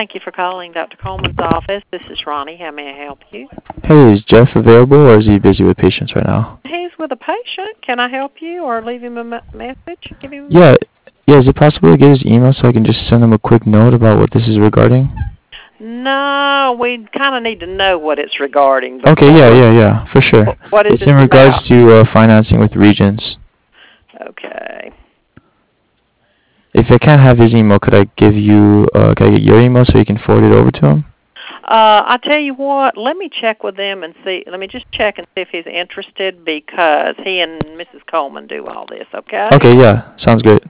Thank you for calling Dr. Coleman's office. This is Ronnie. How may I help you? Hey, is Jeff available, or is he busy with patients right now? He's with a patient. Can I help you or leave him a message? Give him a Yeah, is it possible to get his email so I can just send him a quick note about what this is regarding? No, we kind of need to know what it's regarding. Okay, yeah, for sure. What is It's this in regards about? to financing with Regions. Okay. If I can't have his email, could I get your email so you can forward it over to him? I tell you what, let me check with them and see. Let me just check and see if he's interested because he and Mrs. Coleman do all this, okay? Okay, yeah, sounds good.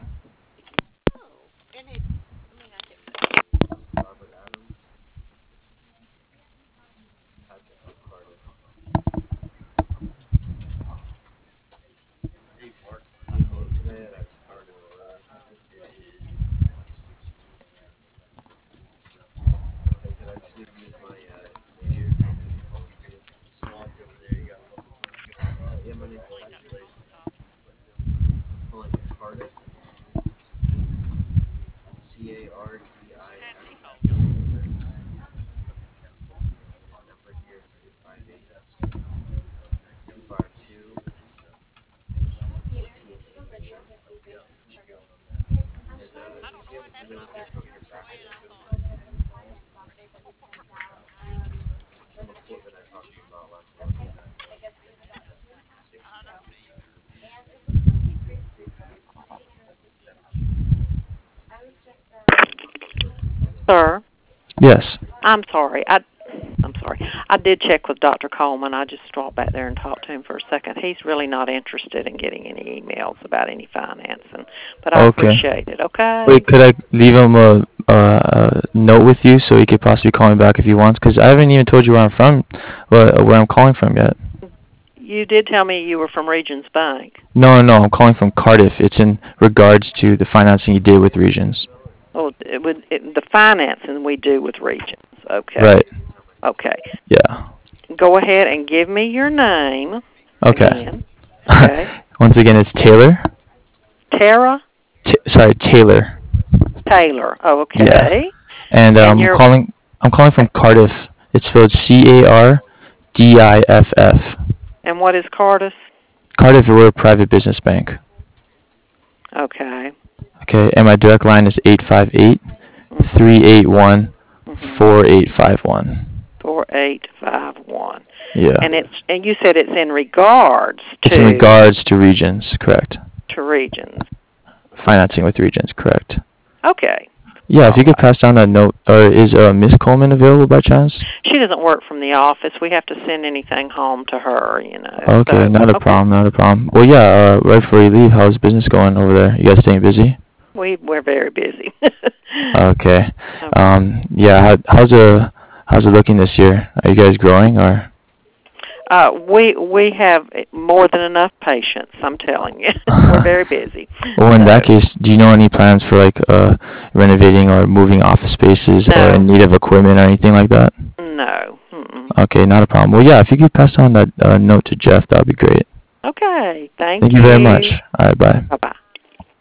Sir? Yes. I'm sorry. I'm sorry. I did check with Dr. Coleman. I just dropped back there and talked to him for a second. He's really not interested in getting any emails about any financing, but I appreciate it. Okay. Wait, could I leave him a note with you so he could possibly call me back if he wants? Because I haven't even told you where I'm from, where I'm calling from yet. You did tell me you were from Regions Bank. No, I'm calling from Cardiff. It's in regards to the financing you did with Regions. Oh, the financing we do with Regions. Okay. Right. Okay. Yeah. Go ahead and give me your name. Okay. Again. Okay. Once again, it's Taylor. Tara? Taylor. Taylor. Oh, okay. Yeah. And I'm calling from Cardiff. It's spelled Cardiff. And what is Cardiff? Cardiff, we're a private business bank. Okay. Okay, and my direct line is 858-381-4851. 4851. Yeah. And you said it's in regards to. It's in regards to Regions, correct? To Regions. Financing with Regions, correct? Okay. Yeah, if you could pass down that note. Is Miss Coleman available by chance? She doesn't work from the office. We have to send anything home to her, you know. Okay, not a problem. Well, yeah, right before you leave, how's business going over there? You guys staying busy? We're very busy. Okay. Yeah, how's it looking this year? Are you guys growing or? We have more than enough patients, I'm telling you. We're very busy. Well, in that case, do you know any plans for renovating or moving office spaces or in need of equipment or anything like that? No. Mm-mm. Okay, not a problem. Well, yeah, if you could pass on that note to Jeff, that would be great. Okay. Thank you. Thank you very much. All right, bye. Bye-bye.